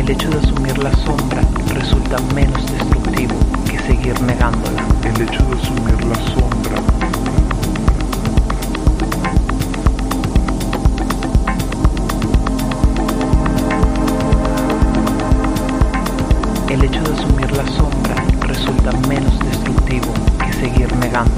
El hecho de asumir la sombra resulta menos destructivo que seguir negándola. El hecho de asumir la sombra